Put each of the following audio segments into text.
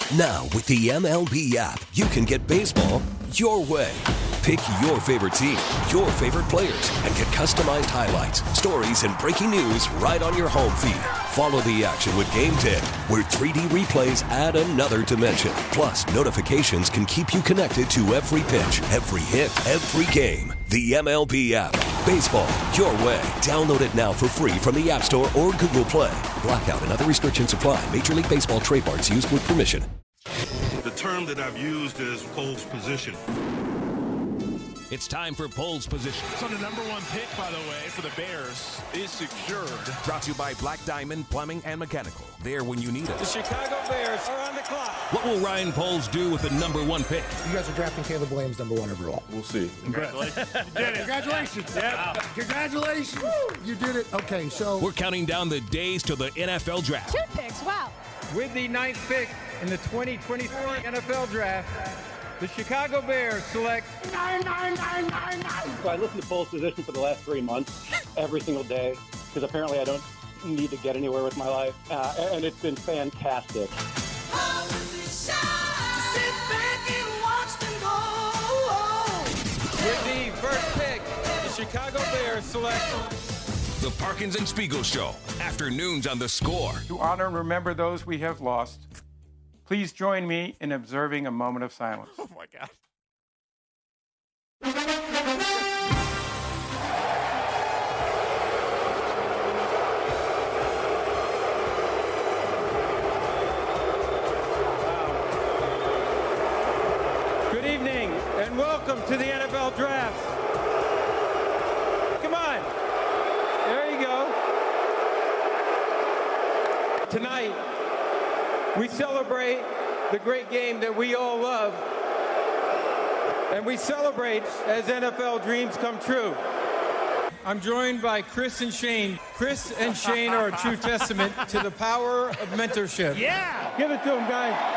Now, with the MLB app, you can get baseball your way. Pick your favorite team, your favorite players, and get customized highlights, stories, and breaking news right on your home feed. Follow the action with Game 10, where 3D replays add another dimension. Plus, notifications can keep you connected to every pitch, every hit, every game. The MLB app. Baseball your way. Download it now for free from the App Store or Google Play. Blackout and other restrictions apply. Major League Baseball trademarks used with permission. The term that I've used is pole's position. It's time for Pole's Position. So the number one pick, by the way, for the Bears is secured. Brought to you by Black Diamond Plumbing and Mechanical. There when you need it. The Chicago Bears are on the clock. What will Ryan Poles do with the number one pick? You guys are drafting Caleb Williams number one overall. We'll see. Congratulations. You did it. Congratulations. Wow. Congratulations. Woo. You did it. Okay, so We're counting down the days till the NFL draft. 2 picks, wow. With the 9th pick in the 2024 NFL Draft, the Chicago Bears select 9. So I listened to Pole's Position for the last 3 months, every single day, because apparently I don't need to get anywhere with my life, and it's been fantastic. with the first pick, the Chicago Bears select The Parkins and Spiegel Show. Afternoons on The Score. To honor and remember those we have lost, please join me in observing a moment of silence. Oh, my God. Good evening and welcome to the NFL Draft. Come on. There you go. Tonight, we celebrate the great game that we all love. And we celebrate as NFL dreams come true. I'm joined by Chris and Shane. Chris and Shane are a true testament to the power of mentorship. Yeah. Give it to them, guys.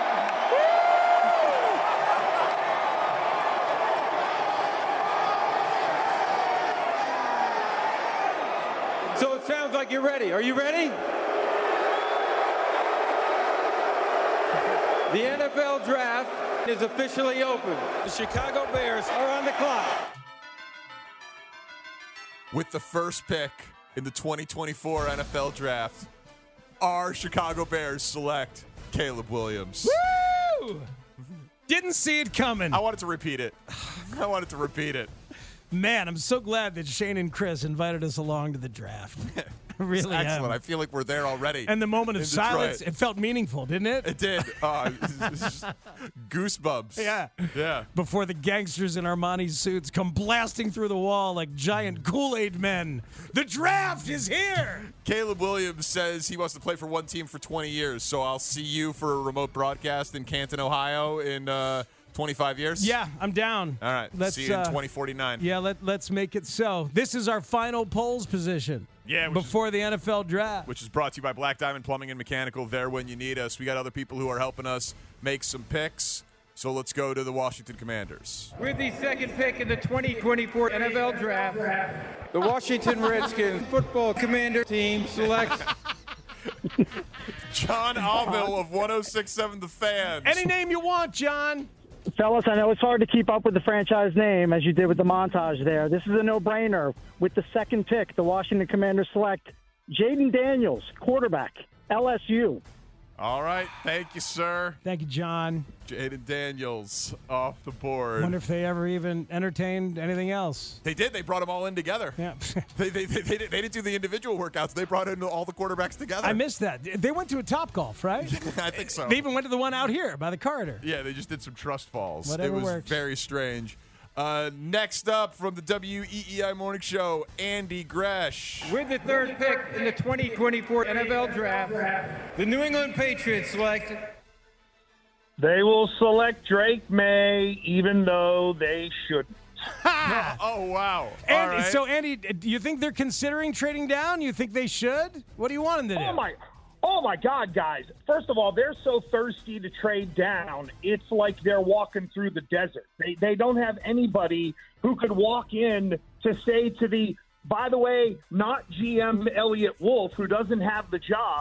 So it sounds like you're ready. Are you ready? The NFL Draft is officially open. The Chicago Bears are on the clock. With the first pick in the 2024 NFL Draft, our Chicago Bears select Caleb Williams. Woo! Didn't see it coming. I wanted to repeat it. Man, I'm so glad that Shane and Chris invited us along to the draft. I really It's excellent. am. I feel like we're there already. And the moment of in silence, Detroit. it felt meaningful, didn't it? It did. It's just goosebumps. Yeah. Before the gangsters in Armani suits come blasting through the wall like giant Kool-Aid men. The draft is here! Caleb Williams says he wants to play for one team for 20 years, so I'll see you for a remote broadcast in Canton, Ohio in 25 years? Yeah, I'm down. All right. Let's, see you in 2049. Yeah, let's make it so. This is our final polls position. Yeah, before the NFL draft. Which is brought to you by Black Diamond Plumbing and Mechanical, there when you need us. We got other people who are helping us make some picks. So let's go to the Washington Commanders. With the second pick in the 2024 NFL Draft, the Washington Redskins football commander team selects John Alville of 106.7 The Fan. Any name you want, John. Fellas, I know it's hard to keep up with the franchise name, as you did with the montage there. This is a no-brainer. With the second pick, the Washington Commanders select Jaden Daniels, quarterback, LSU. All right. Thank you, sir. Thank you, John. Jaden Daniels off the board. Wonder if they ever even entertained anything else. They did. They brought them all in together. Yeah. they didn't do the individual workouts. They brought in all the quarterbacks together. I missed that. They went to a Topgolf, right? I think so. They even went to the one out here by the corridor. Yeah, they just did some trust falls. Whatever it was works. very strange. Next up from the WEEI Morning Show, Andy Gresh. with the third pick in the 2024 NFL Draft, the New England Patriots select They will select Drake May, even though they shouldn't. Oh, wow. Andy, All right. So, Andy, do you think they're considering trading down? You think they should? What do you want them to do? Oh my God, guys. First of all, they're so thirsty to trade down. It's like they're walking through the desert. They don't have anybody who could walk in to say to the, by the way, not GM Elliott Wolf, who doesn't have the job,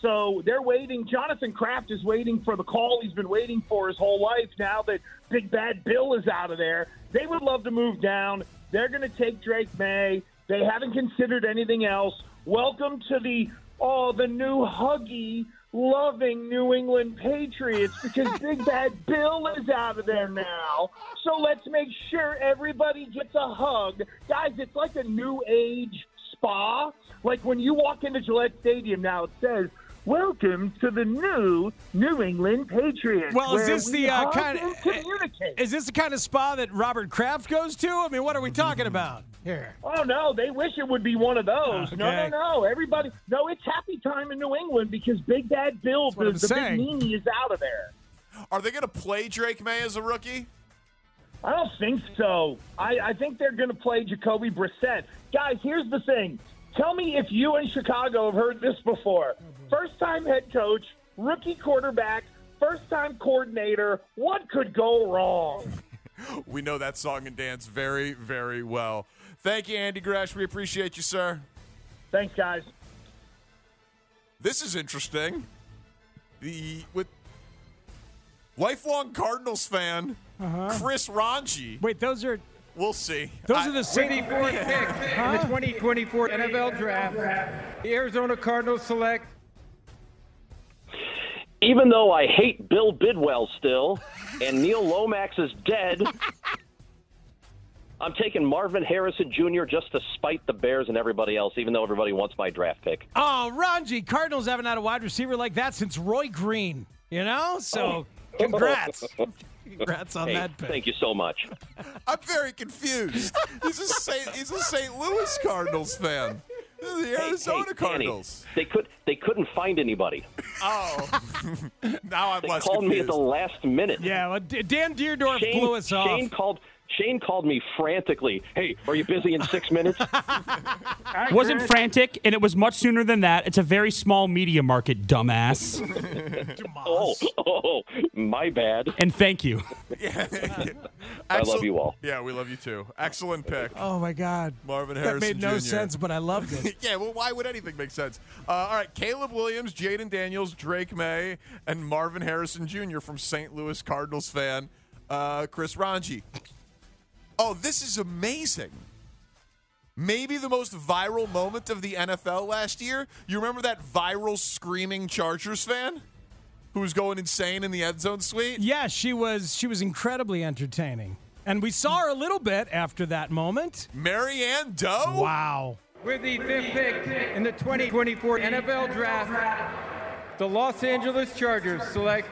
So they're waiting. Jonathan Kraft is waiting for the call he's been waiting for his whole life now that Big Bad Bill is out of there. They would love to move down. They're going to take Drake May. They haven't considered anything else. Welcome to the new huggy, loving New England Patriots because Big Bad Bill is out of there now. So let's make sure everybody gets a hug. Guys, it's like a new age spa. Like when you walk into Gillette Stadium now, it says, "Welcome to the New England Patriots." Well, is this the kind of communicate? Is this the kind of spa that Robert Kraft goes to? I mean, what are we talking about here? Oh no, they wish it would be one of those. Okay. No, everybody. No, it's happy time in New England because Big Bad Bill, the big meanie, is out of there. Are they going to play Drake May as a rookie? I don't think so. I think they're going to play Jacoby Brissett. Guys, here's the thing. Tell me if you in Chicago have heard this before. First-time head coach, rookie quarterback, first-time coordinator. What could go wrong? We know that song and dance very, very well. Thank you, Andy Gresh. We appreciate you, sir. Thanks, guys. This is interesting. With lifelong Cardinals fan, Chris Ranji. Wait, those are... We'll see. Those are the same. 54th pick in the 2024 NFL Draft. The Arizona Cardinals select. Even though I hate Bill Bidwell still, and Neil Lomax is dead, I'm taking Marvin Harrison Jr. just to spite the Bears and everybody else, even though everybody wants my draft pick. Oh, Ranji, Cardinals haven't had a wide receiver like that since Roy Green, you know? So, congrats. Congrats on that pick. Thank you so much. I'm very confused. He's a St. Louis Cardinals fan. This is the Arizona Cardinals. Danny, they couldn't find anybody. Oh, now I'm they less called confused. me at the last minute. Yeah, well, Dan Deerdorf blew us off. Shane called me frantically. Hey, are you busy in 6 minutes? It wasn't frantic, and it was much sooner than that. It's a very small media market, dumbass. Oh, my bad. And thank you. I love you all. Yeah, we love you too. Excellent pick. Oh, my God. Marvin Harrison That made no Jr. sense, but I loved it. Yeah, well, why would anything make sense? All right, Caleb Williams, Jaden Daniels, Drake May, and Marvin Harrison Jr. from St. Louis Cardinals fan, Chris Ranji. Oh, this is amazing. Maybe the most viral moment of the NFL last year. You remember that viral screaming Chargers fan who was going insane in the end zone suite? Yeah, she was incredibly entertaining. And we saw her a little bit after that moment. Marianne Doe? Wow. With the 5th pick in the 2024 NFL Draft, the Los Angeles Chargers select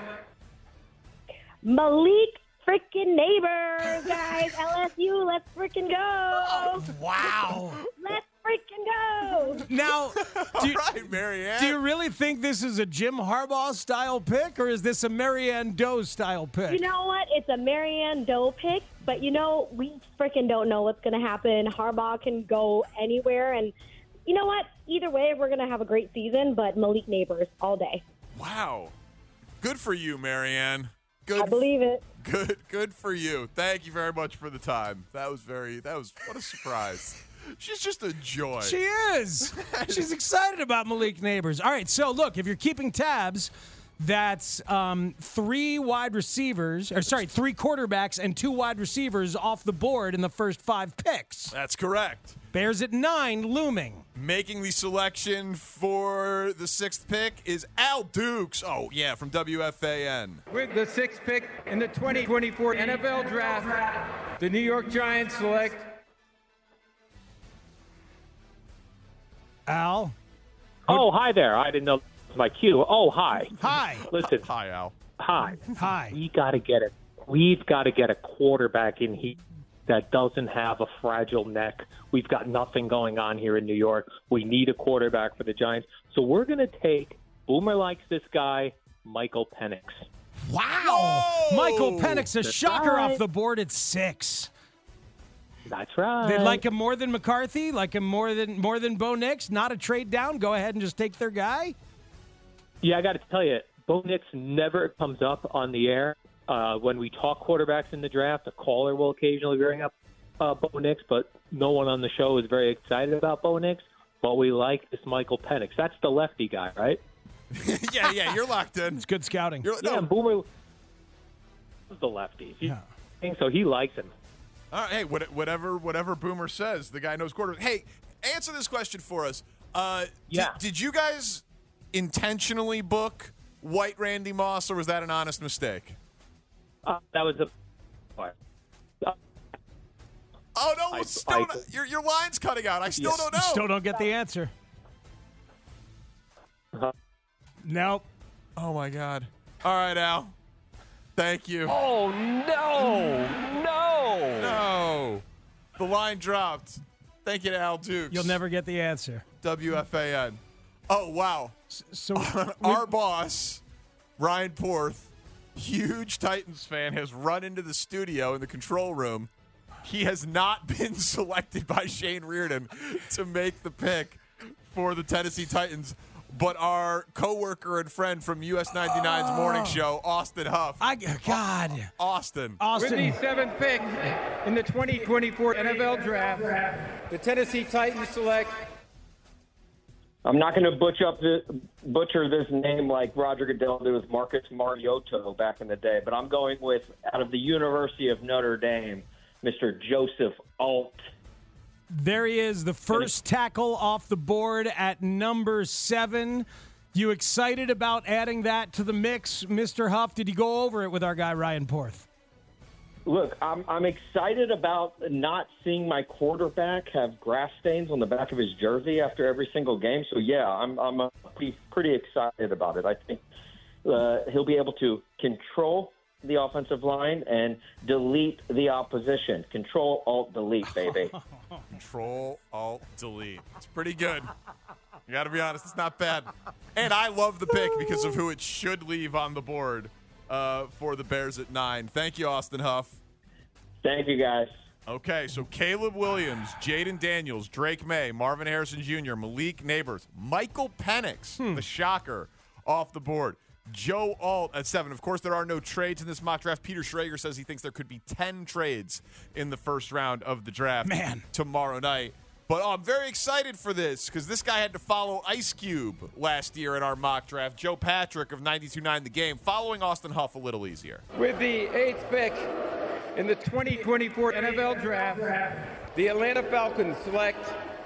Malik freaking Neighbors, guys. LSU, let's freaking go. Wow. Let's freaking go. Now, Marianne. Do you really think this is a Jim Harbaugh style pick, or is this a Marianne Doe style pick? You know what? It's a Marianne Doe pick, but we freaking don't know what's going to happen. Harbaugh can go anywhere, and you know what? Either way, we're going to have a great season, but Malik Neighbors all day. Wow. Good for you, Marianne. I believe it. Good for you. Thank you very much for the time. That was what a surprise. She's just a joy. She is. She's excited about Malik Neighbors. All right, so look, if you're keeping tabs, that's 3 quarterbacks and 2 wide receivers off the board in the first 5 picks. That's correct. Bears at 9, looming. Making the selection for the 6th pick is Al Dukes. Oh, yeah, from WFAN. with the 6th pick in the 2024 NFL Draft. The New York Giants select Al. Oh, hi there. I didn't know it was my cue. Oh, hi. Hi. Listen. Hi, Al. Hi. Hi. We've got to get a quarterback in here that doesn't have a fragile neck. We've got nothing going on here in New York. We need a quarterback for the Giants. So we're going to take, Boomer likes this guy, Michael Penix. Wow. Whoa! Michael Penix, a That's shocker right. off the board at 6. That's right. They like him more than McCarthy, like him more than Bo Nix. Not a trade down. Go ahead and just take their guy. Yeah, I got to tell you, Bo Nix never comes up on the air. When we talk quarterbacks in the draft, a caller will occasionally bring up Bo Nix, but no one on the show is very excited about Bo Nix. But we like this Michael Penix. That's the lefty guy, right? yeah, you're locked in. It's good scouting. Boomer loves the lefties. So he likes him. All right, hey, whatever Boomer says, the guy knows quarterback. Hey, answer this question for us. Did you guys intentionally book White Randy Moss, or was that an honest mistake? That was Oh no! Your line's cutting out. I still don't know. Still don't get the answer. Nope. Oh my God! All right, Al. Thank you. Oh No! The line dropped. Thank you to Al Dukes. You'll never get the answer. WFAN. Oh wow! So our boss, Ryan Porth, huge Titans fan, has run into the studio in the control room. He has not been selected by Shane Reardon to make the pick for the Tennessee Titans, but our coworker and friend from US 99's morning show, Austin Huff. Austin. With the 7th pick in the 2024 NFL Draft, the Tennessee Titans select. I'm not going to butcher this name like Roger Goodell did with Marcus Mariota back in the day, but I'm going with, out of the University of Notre Dame, Mr. Joseph Alt. There he is, the first tackle off the board at number 7. You excited about adding that to the mix, Mr. Huff? Did you go over it with our guy Ryan Porth? Look, I'm excited about not seeing my quarterback have grass stains on the back of his jersey after every single game. So, yeah, I'm pretty excited about it. I think he'll be able to control the offensive line and delete the opposition. Control, Alt, delete, baby. Control, Alt, delete. It's pretty good. You got to be honest, it's not bad. And I love the pick because of who it should leave on the board for the Bears at 9. Thank you, Austin Huff. Thank you, guys. Okay, so Caleb Williams, Jaden Daniels, Drake May, Marvin Harrison Jr., Malik Neighbors, Michael Penix, the shocker, off the board. Joe Alt at 7. Of course, there are no trades in this mock draft. Peter Schrager says he thinks there could be 10 trades in the first round of the draft tomorrow night. But I'm very excited for this because this guy had to follow Ice Cube last year in our mock draft. Joe Patrick of 92.9 The Game, following Austin Huff a little easier. With the 8th pick in the 2024 NFL Draft, the Atlanta Falcons select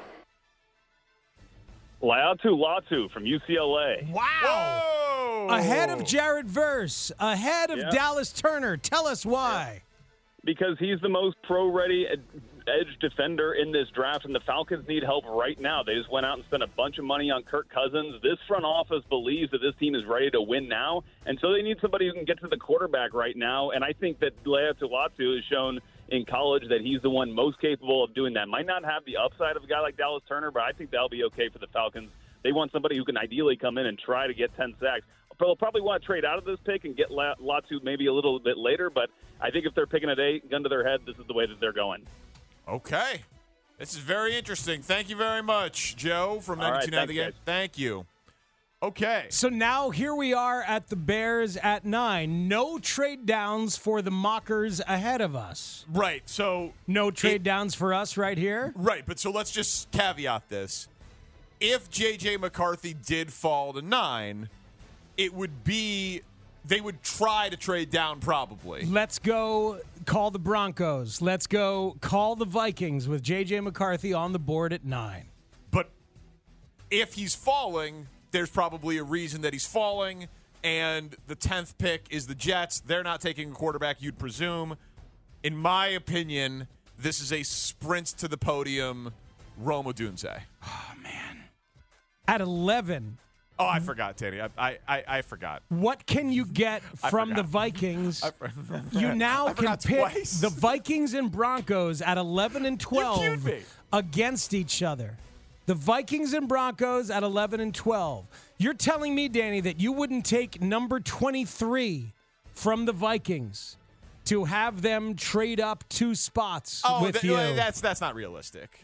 Latu from UCLA. Wow! Whoa! Ahead of Jared Verse, ahead of Dallas Turner. Tell us why. Because he's the most pro-ready edge defender in this draft, and the Falcons need help right now. They just went out and spent a bunch of money on Kirk Cousins. This front office believes that this team is ready to win now, and so they need somebody who can get to the quarterback right now, and I think that Latu has shown in college that he's the one most capable of doing that. Might not have the upside of a guy like Dallas Turner, but I think that'll be okay for the Falcons. They want somebody who can ideally come in and try to get 10 sacks. They'll probably want to trade out of this pick and get Latu maybe a little bit later, but I think if they're picking at 8, gun to their head, this is the way that they're going. Okay. This is very interesting. Thank you very much, Joe, from 92.9 The Game. Thank you. Okay. So now here we are at the Bears at 9. No trade downs for the mockers ahead of us. Right. So no trade downs for us right here. Right. But so let's just caveat this. If J.J. McCarthy did fall to 9, it would be they would try to trade down probably. Let's go call the Broncos. Let's go call the Vikings with J.J. McCarthy on the board at 9. But if he's falling, there's probably a reason that he's falling, and the 10th pick is the Jets. They're not taking a quarterback, you'd presume. In my opinion, this is a sprint to the podium Rome Odunze. Oh, man. At 11. Oh, I forgot, Tanny. I forgot. What can you get from the Vikings? You now can pick twice. the Vikings and Broncos at 11 and 12 against each other. The Vikings and Broncos at 11 and 12. You're telling me, Danny, that you wouldn't take number 23 from the Vikings to have them trade up 2 spots with you? That's not realistic.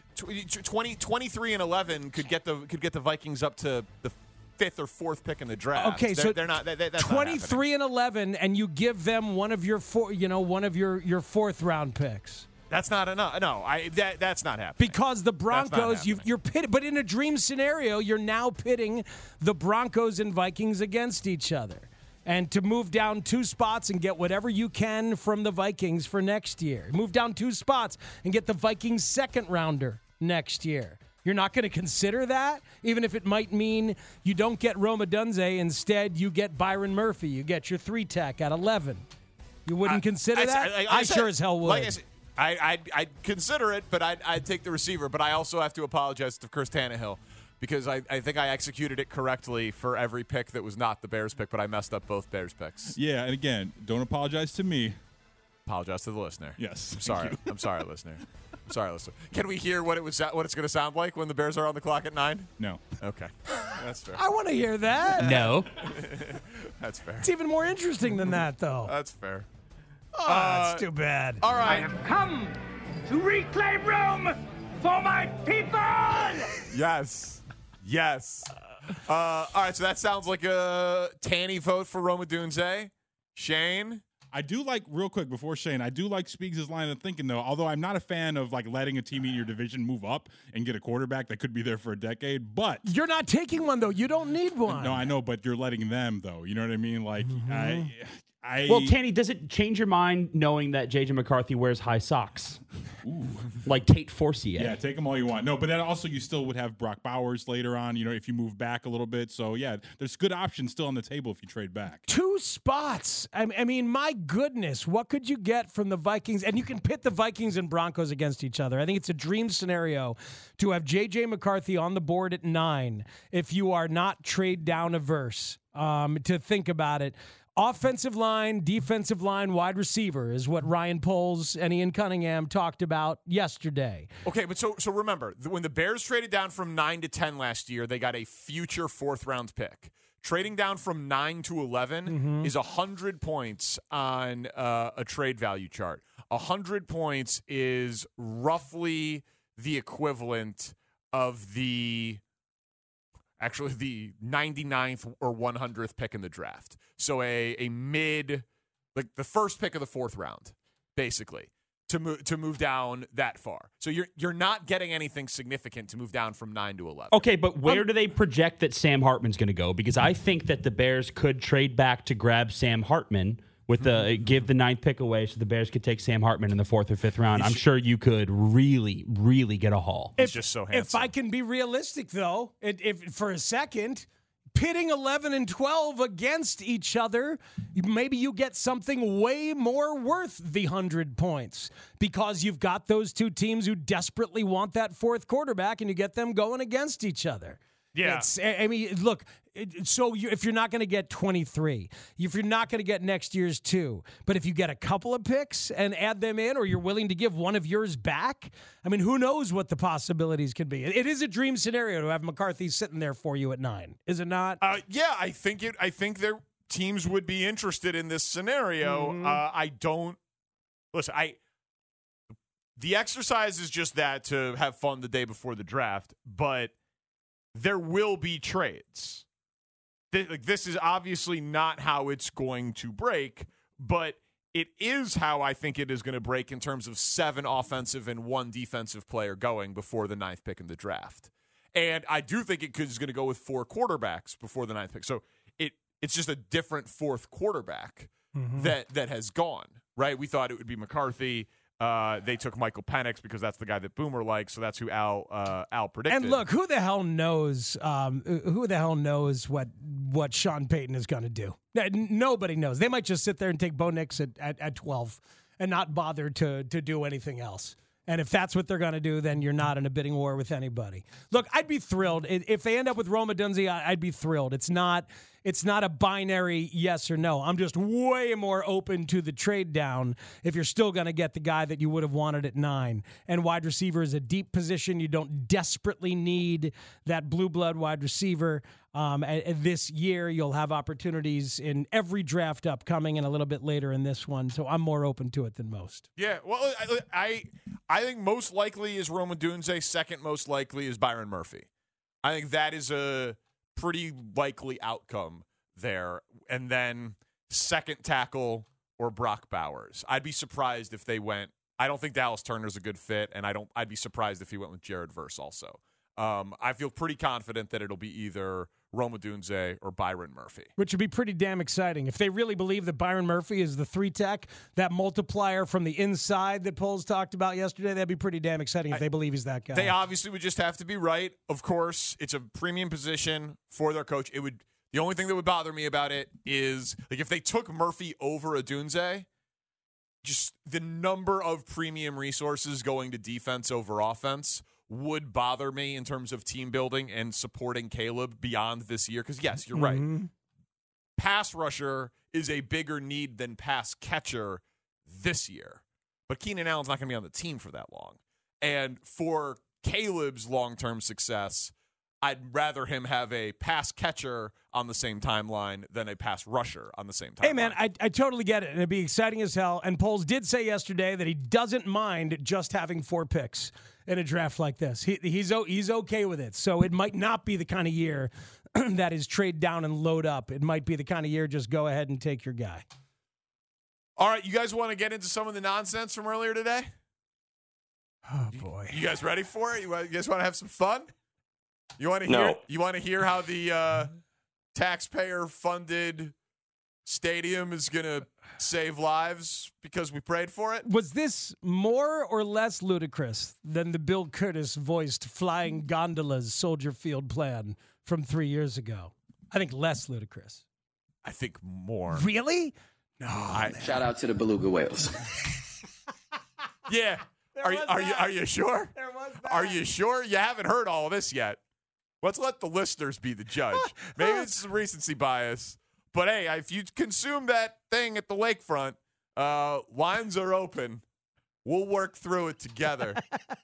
23 and 11 could get the Vikings up to the 5th or 4th pick in the draft. Okay, so they're not. That's 23 and 11, and you give them one of your 4th round picks. That's not enough. No, that's not happening. Because the Broncos, you're pitted, but in a dream scenario, you're now pitting the Broncos and Vikings against each other. And to move down 2 spots and get whatever you can from the Vikings for next year. Move down 2 spots and get the Vikings second rounder next year. You're not going to consider that, even if it might mean you don't get Rome Odunze. Instead, you get Byron Murphy. You get your 3-tech at 11. You wouldn't consider that? I sure as hell would. Like I said, I'd consider it, but I'd take the receiver. But I also have to apologize to Chris Tannehill, because I think I executed it correctly for every pick that was not the Bears pick, but I messed up both Bears picks. Yeah, and again, don't apologize to me. Apologize to the listener. Yes. I'm sorry. I'm sorry, listener. I'm sorry, listener. Can we hear what it's going to sound like when the Bears are on the clock at 9? No. Okay. That's fair. I want to hear that. No. That's fair. It's even more interesting than that, though. That's fair. Oh, that's too bad. All right. I have come to reclaim Rome for my people! Yes. All right, so that sounds like a Tanny vote for Rome Odunze. Shane? I do like, real quick before Shane, I do like Speaks' line of thinking, though, although I'm not a fan of like letting a team in your division move up and get a quarterback that could be there for a decade, but... You're not taking one, though. You don't need one. No, I know, but you're letting them, though. You know what I mean? Like, Well, Tanny, does it change your mind knowing that J.J. McCarthy wears high socks? Ooh. Like Tate Forcier. Yeah, take them all you want. No, but then also you still would have Brock Bowers later on, you know, if you move back a little bit. So, yeah, there's good options still on the table if you trade back. 2 spots. I mean, my goodness, what could you get from the Vikings? And you can pit the Vikings and Broncos against each other. I think it's a dream scenario to have J.J. McCarthy on the board at 9 if you are not trade down averse, to think about it. Offensive line, defensive line, wide receiver is what Ryan Poles and Ian Cunningham talked about yesterday. Okay, but so remember, when the Bears traded down from 9 to 10 last year, they got a future 4th-round pick. Trading down from 9 to 11 is 100 points on a trade value chart. 100 points is roughly the equivalent of the 99th or 100th pick in the draft. So a mid, like the first pick of the 4th round, basically, to move down that far. So you're not getting anything significant to move down from 9 to 11. Okay, but where do they project that Sam Hartman's going to go? Because I think that the Bears could trade back to grab Sam Hartman with give the 9th pick away so the Bears could take Sam Hartman in the 4th or 5th round. I'm sure you could really, really get a haul. He's just so handsome. If I can be realistic, though, if for a second, pitting 11 and 12 against each other, maybe you get something way more worth the 100 points because you've got those 2 teams who desperately want that 4th quarterback and you get them going against each other. Yeah. I mean, look, so if you're not going to get 23, if you're not going to get next year's 2, but if you get a couple of picks and add them in, or you're willing to give one of yours back, I mean, who knows what the possibilities can be. It is a dream scenario to have McCarthy sitting there for you at 9, is it not? Yeah, I think their teams would be interested in this scenario. The exercise is just that to have fun the day before the draft, but there will be trades. This is obviously not how it's going to break, but it is how I think it is going to break in terms of 7 offensive and 1 defensive player going before the 9th pick in the draft. And I do think it is going to go with 4 quarterbacks before the 9th pick. So it's just a different 4th quarterback that has gone, right? We thought it would be McCarthy. They took Michael Penix because that's the guy that Boomer likes, so that's who Al predicted. And look, who the hell knows? Who the hell knows what Sean Payton is going to do? Nobody knows. They might just sit there and take Bo Nix at 12 and not bother to do anything else. And if that's what they're going to do, then you're not in a bidding war with anybody. Look, I'd be thrilled if they end up with Rome Odunze. I'd be thrilled. It's not a binary yes or no. I'm just way more open to the trade down if you're still going to get the guy that you would have wanted at 9. And wide receiver is a deep position. You don't desperately need that blue blood wide receiver. This year, you'll have opportunities in every draft upcoming and a little bit later in this one. So I'm more open to it than most. Yeah, well, I think most likely is Rome Odunze. Second most likely is Byron Murphy. I think that is a pretty likely outcome there. And then second tackle or Brock Bowers. I'd be surprised if they went I don't think Dallas Turner's a good fit, and I'd be surprised if he went with Jared Verse also. I feel pretty confident that it'll be either Rome Odunze or Byron Murphy. Which would be pretty damn exciting. If they really believe that Byron Murphy is the 3-tech, that multiplier from the inside that Poles talked about yesterday, that'd be pretty damn exciting if they believe he's that guy. They obviously would just have to be right. Of course, it's a premium position for their coach. The only thing that would bother me about it is like if they took Murphy over Odunze, just the number of premium resources going to defense over offense would bother me in terms of team building and supporting Caleb beyond this year. Because, yes, you're right. Pass rusher is a bigger need than pass catcher this year. But Keenan Allen's not going to be on the team for that long. And for Caleb's long-term success, I'd rather him have a pass catcher on the same timeline than a pass rusher on the same timeline. Hey, man, I totally get it, and it'd be exciting as hell. And Poles did say yesterday that he doesn't mind just having 4 picks in a draft like this. He's okay with it. So it might not be the kind of year that is trade down and load up. It might be the kind of year just go ahead and take your guy. All right, you guys want to get into some of the nonsense from earlier today? Oh, boy. You guys ready for it? You guys want to have some fun? You want to hear? No. You want to hear how the taxpayer-funded stadium is going to save lives because we prayed for it? Was this more or less ludicrous than the Bill Curtis voiced flying gondolas Soldier Field plan from 3 years ago? I think less ludicrous. I think more. Really? No. Shout out to the beluga whales. Yeah. Are you sure? There was that. Are you sure? You haven't heard all of this yet. Let's let the listeners be the judge. Maybe it's some recency bias. But, hey, if you consume that thing at the lakefront, lines are open. We'll work through it together.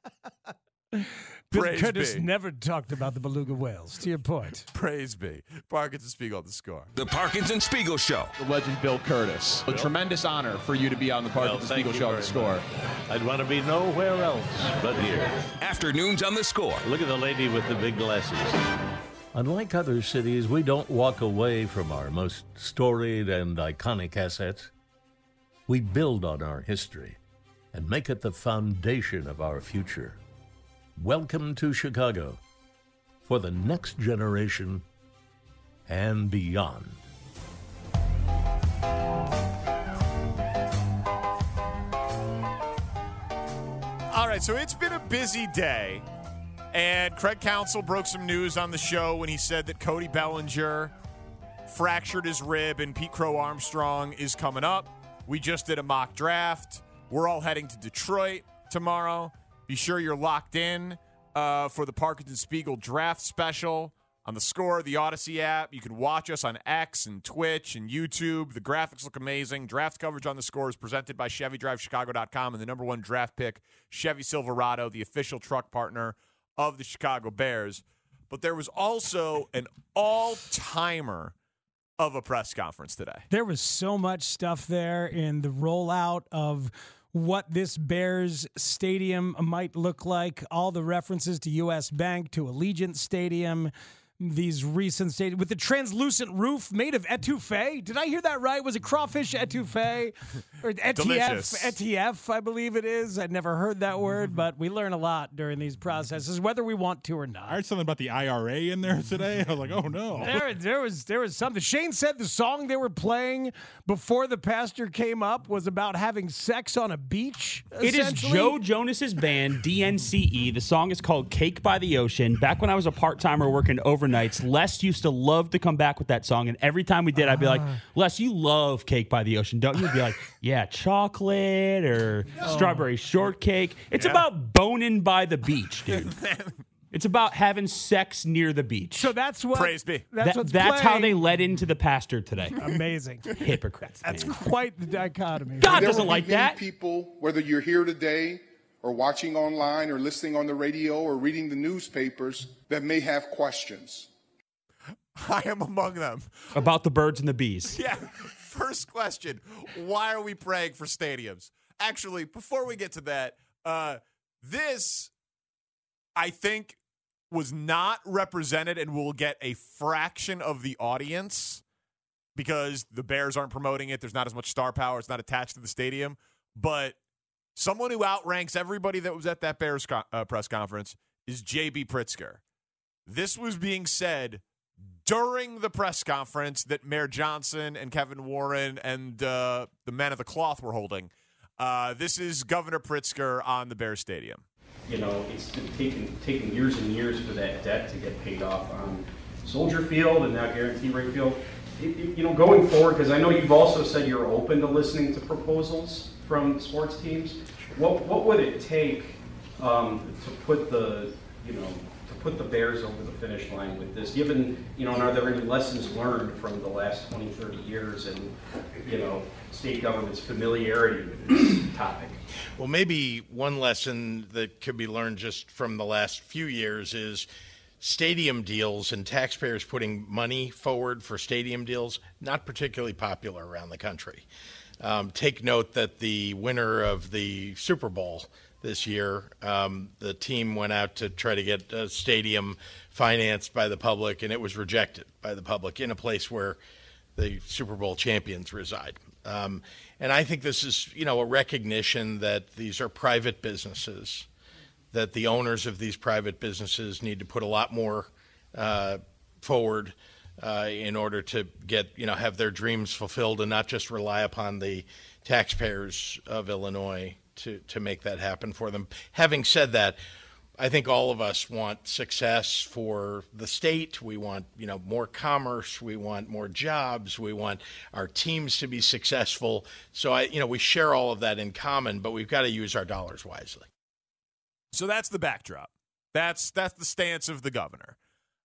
Bill Praise Curtis be. never talked about the beluga whales, to your point. Praise be. Parkinson Spiegel, the score. The Parkinson Spiegel Show. The legend Bill Curtis. A tremendous honor for you to be on the Parkinson Spiegel Show at the Score. I'd want to be nowhere else but here. Afternoons on the Score. Look at the lady with the big glasses. Unlike other cities, we don't walk away from our most storied and iconic assets. We build on our history and make it the foundation of our future. Welcome to Chicago for the next generation and beyond. All right, so it's been a busy day, and Craig Counsell broke some news on the show when he said that Cody Bellinger fractured his rib and Pete Crow Armstrong is coming up. We just did a mock draft. We're all heading to Detroit tomorrow. Be sure you're locked in for the Parkinson Spiegel draft special on the Score, the Odyssey app. You can watch us on X and Twitch and YouTube. The graphics look amazing. Draft coverage on the Score is presented by ChevyDriveChicago.com and the number 1 draft pick, Chevy Silverado, the official truck partner of the Chicago Bears. But there was also an all-timer of a press conference today. There was so much stuff there in the rollout of what this Bears stadium might look like, all the references to U.S. Bank, to Allegiant Stadium, these recent stadiums with the translucent roof made of etouffee. Did I hear that right? Was it crawfish etouffee? Or ETF, I believe it is. I'd never heard that word, but we learn a lot during these processes, whether we want to or not. I heard something about the IRA in there today. I was like, oh, no. There was something. Shane said the song they were playing before the pastor came up was about having sex on a beach. It is Joe Jonas's band, DNCE. The song is called Cake by the Ocean. Back when I was a part-timer working overnights, Les used to love to come back with that song, and every time we did, I'd be like, Les, you love Cake by the Ocean, don't you? He'd be like, yeah, chocolate or strawberry shortcake. It's about boning by the beach, dude. It's about having sex near the beach. So that's what. Praise be. That's how they led into the pastor today. Amazing. Hypocrites. That's quite the dichotomy. God doesn't like that. People, whether you're here today or watching online or listening on the radio or reading the newspapers, that may have questions. I am among them. About the birds and the bees. Yeah. First question, why are we praying for stadiums? Actually, before we get to that, this, I think, was not represented and will get a fraction of the audience because the Bears aren't promoting it. There's not as much star power. It's not attached to the stadium. But Someone who outranks everybody that was at that Bears press conference is J.B. Pritzker. This was being said during the press conference that Mayor Johnson and Kevin Warren and the men of the cloth were holding. This is Governor Pritzker on the Bears Stadium. You know, it's been taking years and years for that debt to get paid off on Soldier Field and now Guarantee Rate Field. You know, going forward, because I know you've also said you're open to listening to proposals from sports teams. What would it take to put the Bears over the finish line with this? Given, and are there any lessons learned from the last 20, 30 years and, state government's familiarity with this topic? Well, maybe one lesson that could be learned just from the last few years is stadium deals and taxpayers putting money forward for stadium deals, not particularly popular around the country. Take note that the winner of the Super Bowl this year, the team went out to try to get a stadium financed by the public, and it was rejected by the public in a place where the Super Bowl champions reside. And I think this is, a recognition that these are private businesses, that the owners of these private businesses need to put a lot more forward in order to get, have their dreams fulfilled and not just rely upon the taxpayers of Illinois to make that happen for them. Having said that, I think all of us want success for the state. We want, more commerce. We want more jobs. We want our teams to be successful. So we share all of that in common, but we've got to use our dollars wisely. So that's the backdrop. That's the stance of the governor.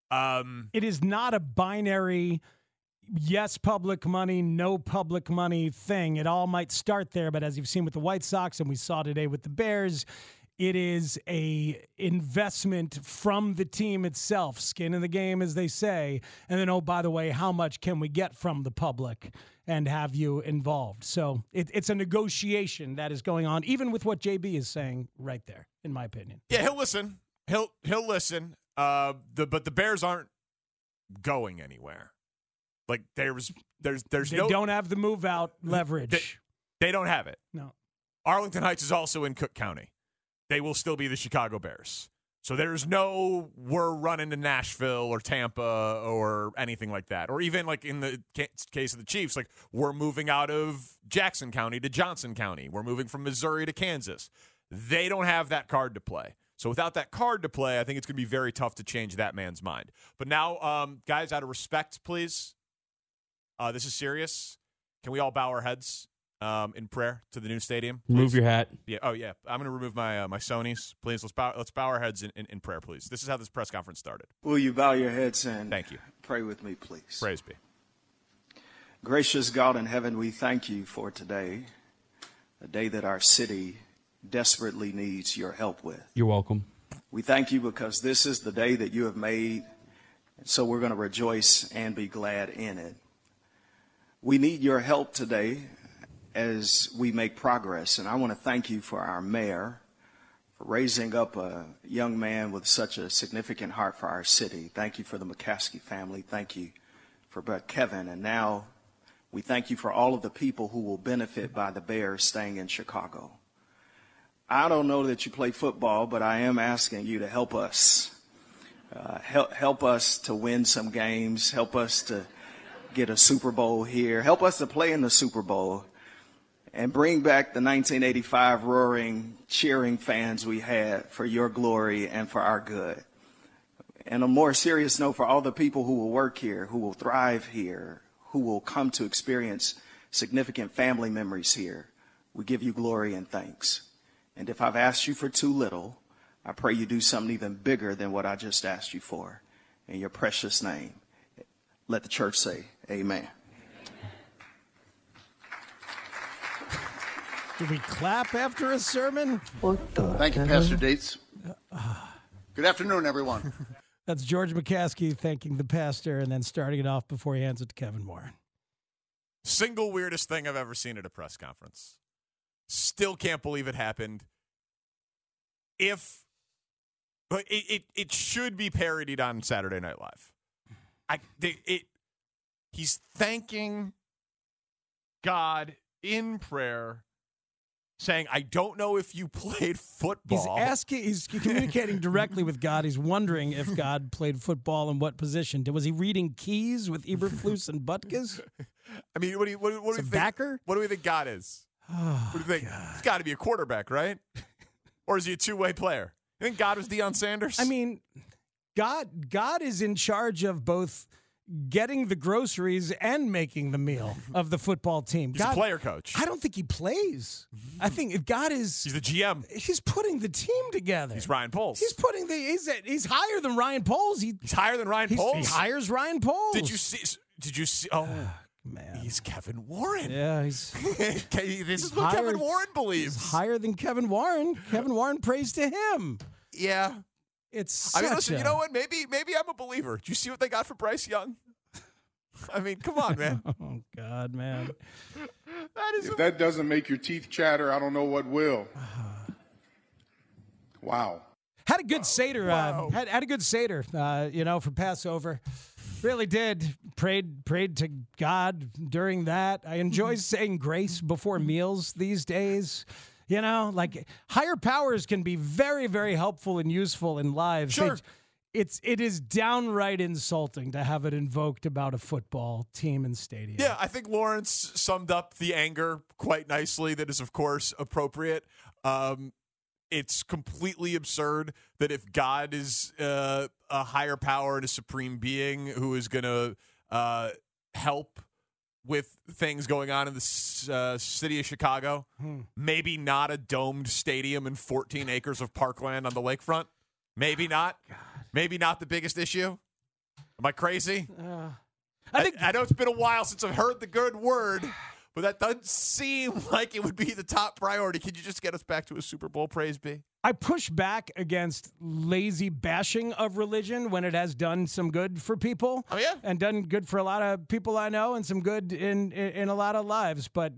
It is not a binary yes public money, no public money thing. It all might start there, but as you've seen with the White Sox and we saw today with the Bears, it is a investment from the team itself, skin in the game, as they say. And then, oh, by the way, how much can we get from the public and have you involved? So it's a negotiation that is going on, even with what JB is saying right there, in my opinion. Yeah, he'll listen. He'll listen. But the Bears aren't going anywhere. Like there's they don't have the move out leverage. They don't have it. No. Arlington Heights is also in Cook County. They will still be the Chicago Bears. So there's no we're running to Nashville or Tampa or anything like that. Or even like in the case of the Chiefs, like we're moving out of Jackson County to Johnson County. We're moving from Missouri to Kansas. They don't have that card to play. So without that card to play, I think it's going to be very tough to change that man's mind. But now, guys, out of respect, please, this is serious. Can we all bow our heads in prayer to the new stadium? Please? Remove your hat. Yeah. Oh, yeah. I'm going to remove my my Sonys. Please, let's bow our heads in prayer, please. This is how this press conference started. Will you bow your heads and thank you. Pray with me, please. Praise be. Gracious God in heaven, we thank you for today, a day that our city desperately needs your help with. You're welcome. We thank you because this is the day that you have made, and so we're going to rejoice and be glad in it. We need your help today as we make progress, and I want to thank you for our mayor for raising up a young man with such a significant heart for our city. Thank you for the McCaskey family. Thank you for Brett Kevin, and now we thank you for all of the people who will benefit by the Bears staying in Chicago. I don't know that you play football, but I am asking you to help us. Help us to win some games. Help us to get a Super Bowl here. Help us to play in the Super Bowl and bring back the 1985 roaring, cheering fans we had for your glory and for our good. And a more serious note, for all the people who will work here, who will thrive here, who will come to experience significant family memories here, we give you glory and thanks. And if I've asked you for too little, I pray you do something even bigger than what I just asked you for. In your precious name, let the church say amen. Do we clap after a sermon? Thank you, Pastor Dietz. Good afternoon, everyone. That's George McCaskey thanking the pastor and then starting it off before he hands it to Kevin Warren. Single weirdest thing I've ever seen at a press conference. Still can't believe it happened. But it should be parodied on Saturday Night Live. He's thanking God in prayer, saying, I don't know if you played football. He's communicating directly with God. He's wondering if God played football and what position. Was he reading keys with Eberflus and Butkus? I mean, what do you think? Backer? What do we think God is? What do you think? He's got to be a quarterback, right? Or is he a two-way player? You think God was Deion Sanders? I mean, God is in charge of both getting the groceries and making the meal of the football team. He's a player coach. I don't think he plays. I think God is. He's the GM. He's putting the team together. He's Ryan Poles. He's putting He's higher than Ryan Poles. He's higher than Ryan Poles. He hires Ryan Poles. Did you see? Oh man, he's Kevin Warren. Yeah, he's. This is what Kevin Warren believes. He's higher than Kevin Warren. Kevin Warren prays to him. Yeah. I mean, listen, you know what? Maybe I'm a believer. Did you see what they got for Bryce Young? I mean, come on, man. Oh, God, man. If that doesn't make your teeth chatter, I don't know what will. Wow. Had a good Seder. Had a good Seder, for Passover. Really did. Prayed to God during that. I enjoy saying grace before meals these days. Like higher powers can be very, very helpful and useful in lives. Sure. It is downright insulting to have it invoked about a football team and stadium. Yeah, I think Lawrence summed up the anger quite nicely. That is, of course, appropriate. It's completely absurd that if God is a higher power and a supreme being who is going to help with things going on in the city of Chicago, maybe not a domed stadium and 14 acres of parkland on the lakefront. Maybe not. God. Maybe not the biggest issue. Am I crazy? I know it's been a while since I've heard the good word, but that doesn't seem like it would be the top priority. Could you just get us back to a Super Bowl, praise be? I push back against lazy bashing of religion when it has done some good for people. Oh, yeah? And done good for a lot of people I know and some good in a lot of lives. But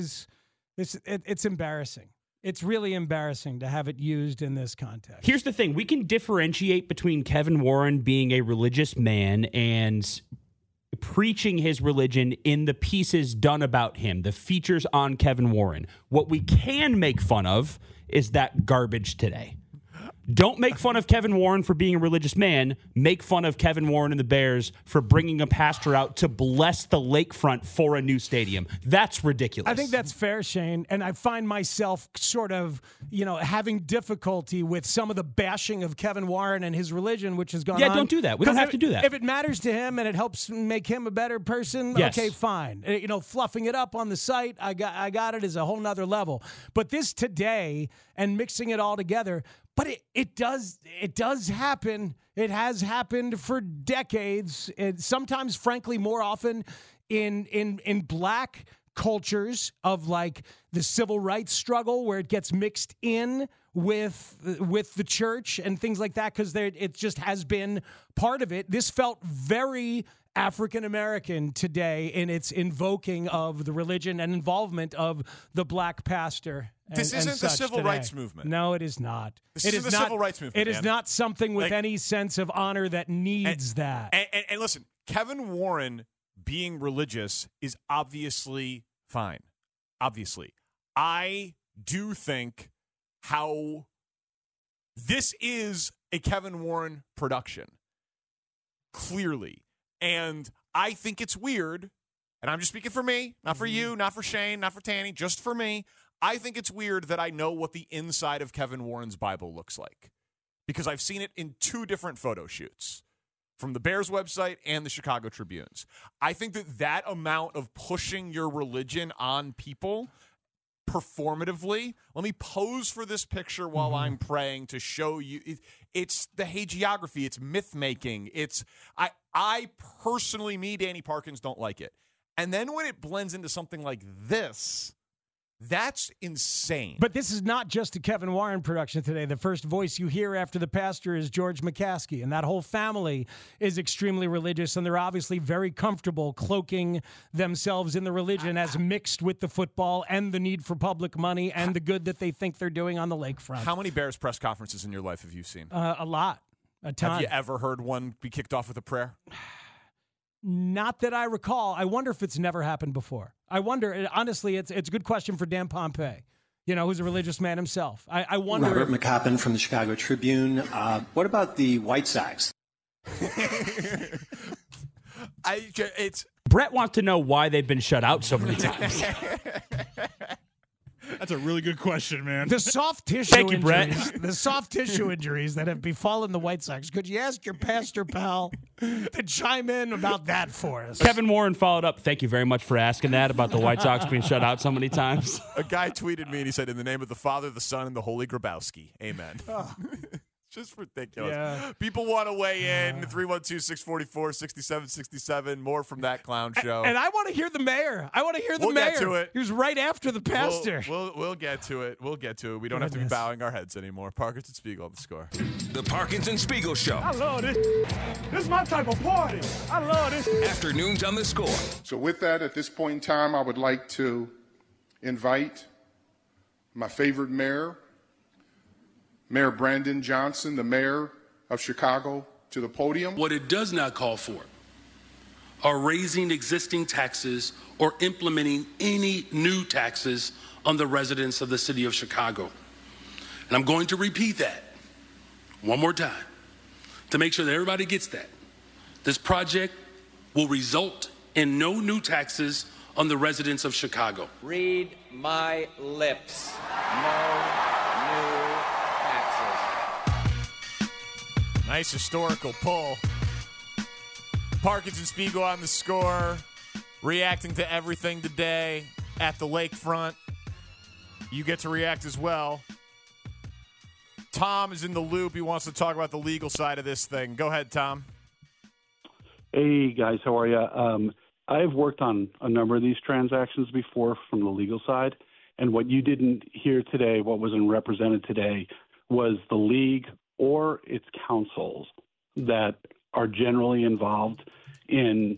it's embarrassing. It's really embarrassing to have it used in this context. Here's the thing. We can differentiate between Kevin Warren being a religious man and preaching his religion in the pieces done about him, the features on Kevin Warren. What we can make fun of is that garbage today. Don't make fun of Kevin Warren for being a religious man. Make fun of Kevin Warren and the Bears for bringing a pastor out to bless the lakefront for a new stadium. That's ridiculous. I think that's fair, Shane. And I find myself sort of, having difficulty with some of the bashing of Kevin Warren and his religion, which has gone on. Yeah, don't do that. We don't have to do that. If it matters to him and it helps make him a better person, yes. Okay, fine. Fluffing it up on the site, I got it, is a whole nother level. But this today and mixing it all together, but it does happen. It has happened for decades. Sometimes, frankly, more often in black cultures of like the civil rights struggle, where it gets mixed in with the church and things like that, because it just has been part of it. This felt very African American today in its invoking of the religion and involvement of the black pastor. This isn't the civil rights movement. No, it is not. This isn't the civil rights movement. It is not something with any sense of honor that needs that. And listen, Kevin Warren being religious is obviously fine. Obviously. I do think how this is a Kevin Warren production. Clearly. And I think it's weird, and I'm just speaking for me, not for you, not for Shane, not for Tanny, just for me. I think it's weird that I know what the inside of Kevin Warren's Bible looks like, because I've seen it in 2 different photo shoots from the Bears website and the Chicago Tribune's. I think that amount of pushing your religion on people performatively, let me pose for this picture while I'm praying to show you. It's the hagiography. It's myth making. I personally, Danny Parkins, don't like it. And then when it blends into something like this, that's insane. But this is not just a Kevin Warren production today. The first voice you hear after the pastor is George McCaskey, and that whole family is extremely religious, and they're obviously very comfortable cloaking themselves in the religion as mixed with the football and the need for public money and the good that they think they're doing on the lakefront. How many Bears press conferences in your life have you seen? A lot. A ton. Have you ever heard one be kicked off with a prayer? Not that I recall. I wonder if it's never happened before. I wonder, honestly, it's a good question for Dan Pompei. who's a religious man himself. I wonder. Robert McCoppin from the Chicago Tribune. What about the White Sox? Brett wants to know why they've been shut out so many times. That's a really good question, man. The soft tissue Thank you, Brett. the soft tissue injuries that have befallen the White Sox. Could you ask your pastor pal to chime in about that for us? Kevin Warren followed up. Thank you very much for asking that about the White Sox being shut out so many times. A guy tweeted me and he said, "In the name of the Father, the Son, and the Holy Grabowski, amen." Just ridiculous. Yeah. People want to weigh in. 312-644-6767. More from that clown show. And I want to hear the mayor. We'll Get to it. He was right after the pastor. We'll get to it. We'll get to it. We don't have to be bowing our heads anymore. Parkinson Spiegel on the score. The Parkinson Spiegel Show. I love this. This is my type of party. I love this. Afternoons on the score. So with that, at this point in time, I would like to invite my favorite mayor, Mayor Brandon Johnson, the mayor of Chicago, to the podium. What it does not call for are raising existing taxes or implementing any new taxes on the residents of the city of Chicago. And I'm going to repeat that one more time to make sure that everybody gets that. This project will result in no new taxes on the residents of Chicago. Read my lips. No new Nice historical pull. Parkinson Spiegel on the score, reacting to everything today at the lakefront. You get to react as well. Tom is in the loop. He wants to talk about the legal side of this thing. Go ahead, Tom. Hey, guys. How are you? I've worked on a number of these transactions before from the legal side, and what you didn't hear today, what wasn't represented today, was the league or its councils that are generally involved in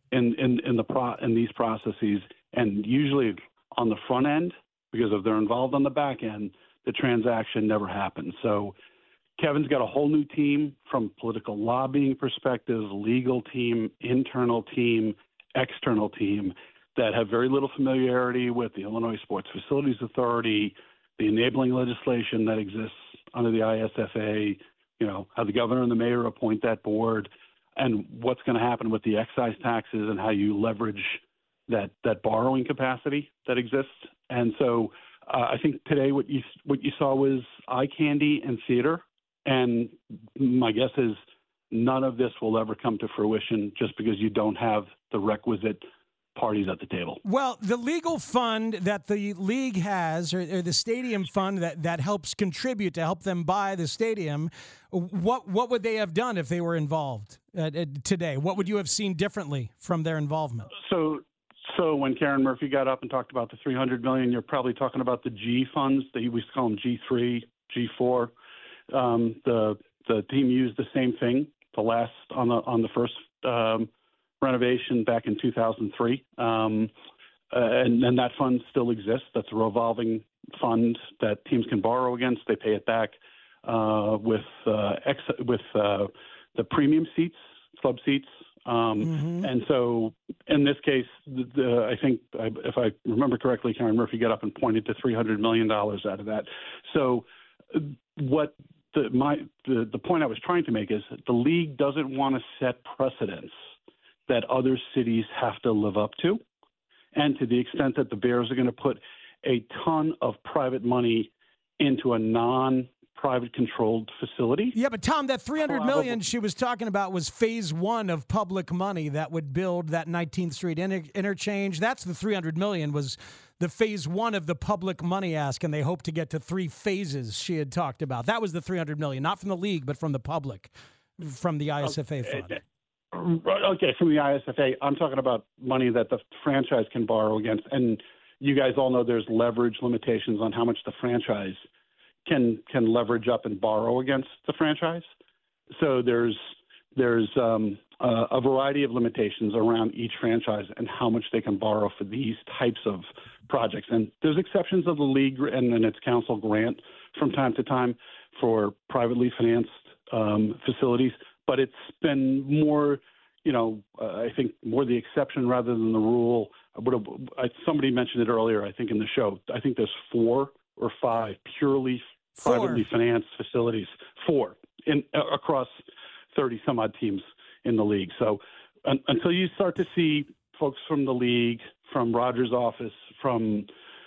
these processes, and usually on the front end, because if they're involved on the back end, the transaction never happens. So Kevin's got a whole new team from political lobbying perspective, legal team, internal team, external team that have very little familiarity with the Illinois Sports Facilities Authority, the enabling legislation that exists under the ISFA, how the governor and the mayor appoint that board, and what's going to happen with the excise taxes and how you leverage that borrowing capacity that exists. And so I think today what you saw was eye candy and theater, and my guess is none of this will ever come to fruition just because you don't have the requisite parties at the table. Well, the legal fund that the league has, or the stadium fund that helps contribute to help them buy the stadium, what would they have done if they were involved today? What would you have seen differently from their involvement? So when Karen Murphy got up and talked about the $300 million, you're probably talking about the G funds. We used to call them G3, G4. The team used the same thing on the first renovation back in 2003, and that fund still exists. That's a revolving fund that teams can borrow against. They pay it back with the premium seats, club seats. And so in this case, I think, if I remember correctly, Karen Murphy got up and pointed to $300 million out of that. So what the point I was trying to make is the league doesn't want to set precedents that other cities have to live up to. And to the extent that the Bears are going to put a ton of private money into a non-private controlled facility. Yeah, but Tom, that $300 million she was talking about was phase one of public money that would build that 19th Street interchange. That's the $300 million was the phase one of the public money ask, and they hope to get to 3 phases she had talked about. That was the $300 million, not from the league, but from the public, from the ISFA fund. Okay, from the ISFA, I'm talking about money that the franchise can borrow against. And you guys all know there's leverage limitations on how much the franchise can leverage up and borrow against the franchise. So there's a variety of limitations around each franchise and how much they can borrow for these types of projects. And there's exceptions of the league and then its council grant from time to time for privately financed facilities. But it's been more, I think more the exception rather than the rule. Somebody mentioned it earlier, I think, in the show. I think there's 4 or 5 purely privately financed facilities. 4 across 30 some odd teams in the league. So until you start to see folks from the league, from Rogers' office, from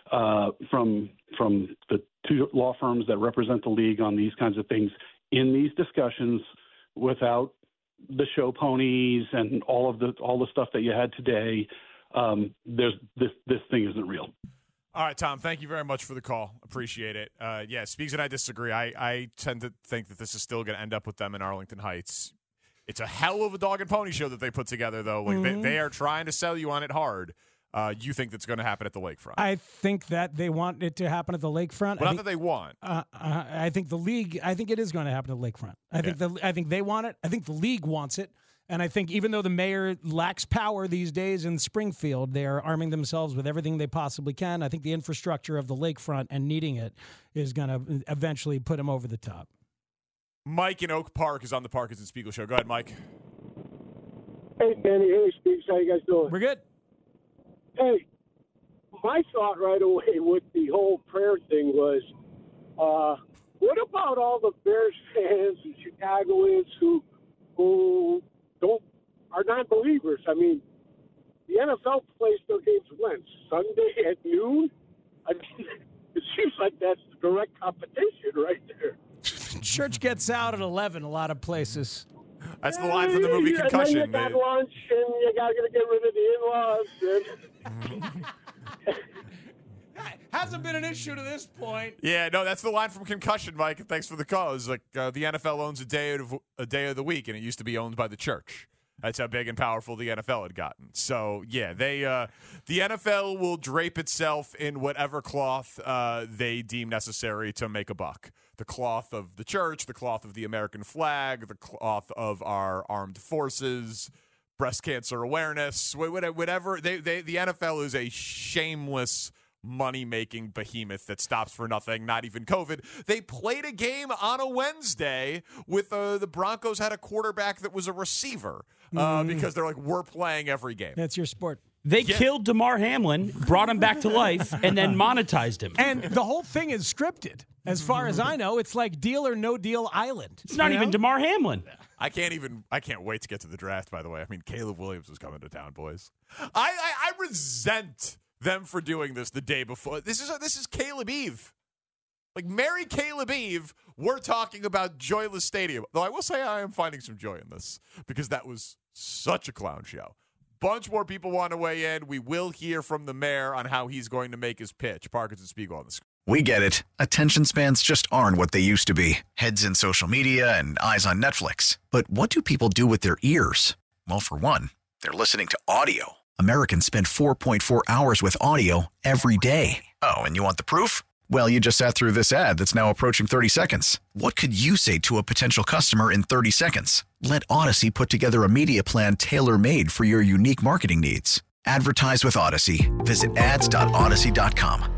the 2 law firms that represent the league on these kinds of things in these discussions, without the show ponies and all the stuff that you had today, this thing isn't real. All right, Tom, thank you very much for the call. Appreciate it. Yeah, Speaks and I disagree. I tend to think that this is still going to end up with them in Arlington Heights. It's a hell of a dog and pony show that they put together, though. Like they are trying to sell you on it hard. You think that's going to happen at the lakefront? I think that they want it to happen at the lakefront. Well, not that they want. I think the league. I think it is going to happen at the lakefront. I think they want it. I think the league wants it. And I think even though the mayor lacks power these days in Springfield, they are arming themselves with everything they possibly can. I think the infrastructure of the lakefront and needing it is going to eventually put them over the top. Mike in Oak Park is on the Parkins and Spiegel show. Go ahead, Mike. Hey, Danny. Hey, Speaks. How you guys doing? We're good. Hey, my thought right away with the whole prayer thing was, what about all the Bears fans and Chicagoans who are non-believers? I mean, the NFL plays their games when? Sunday at noon? I mean, it seems like that's the direct competition right there. Church gets out at 11 a lot of places. That's the line from the movie Concussion. And then you got lunch, and you got to get rid of the in-laws. Hasn't been an issue to this point. Yeah, no, that's the line from Concussion, Mike. Thanks for the call. It's like the NFL owns a day of the week, and it used to be owned by the church. That's how big and powerful the NFL had gotten. So, yeah, the NFL will drape itself in whatever cloth they deem necessary to make a buck. The cloth of the church, the cloth of the American flag, the cloth of our armed forces, breast cancer awareness, whatever. The NFL is a shameless money-making behemoth that stops for nothing, not even COVID. They played a game on a Wednesday with the Broncos had a quarterback that was a receiver because they're like, we're playing every game. That's your sport. They killed DeMar Hamlin, brought him back to life, and then monetized him. And the whole thing is scripted. As far as I know, it's like Deal or No Deal Island. It's not even DeMar Hamlin. I can't wait to get to the draft, by the way. I mean, Caleb Williams was coming to town, boys. I resent them for doing this the day before. This is Caleb Eve. Like, Merry Caleb Eve, we're talking about Joyless Stadium. Though I will say I am finding some joy in this because that was such a clown show. Bunch more people want to weigh in. We will hear from the mayor on how he's going to make his pitch. Parkins and Spiegel on the screen. We get it. Attention spans just aren't what they used to be. Heads in social media and eyes on Netflix. But what do people do with their ears? Well, for one, they're listening to audio. Americans spend 4.4 hours with audio every day. Oh, and you want the proof? Well, you just sat through this ad that's now approaching 30 seconds. What could you say to a potential customer in 30 seconds? Let Odyssey put together a media plan tailor-made for your unique marketing needs. Advertise with Odyssey. Visit ads.odyssey.com.